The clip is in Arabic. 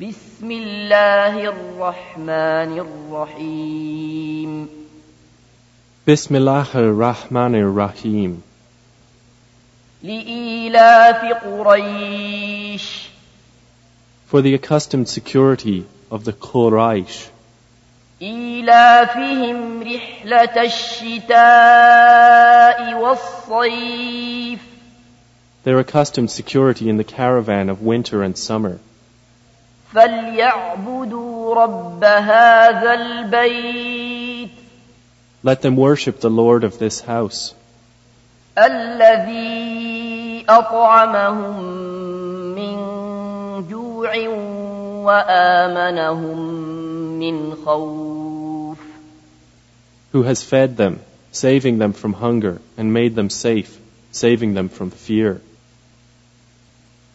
بسم الله الرحمن الرحيم بسم الله الرحمن الرحيم لإيلاف قريش For the accustomed security of the Quraysh, إيلافهم رحلة الشتاء والصيف their accustomed security in the caravan of winter and summer. فليعبدوا رب هذا البيت Let them worship the Lord of this house, الذي أطعمهم من جوع وآمنهم من خوف who has fed them, saving them from hunger, and made them safe, saving them from fear.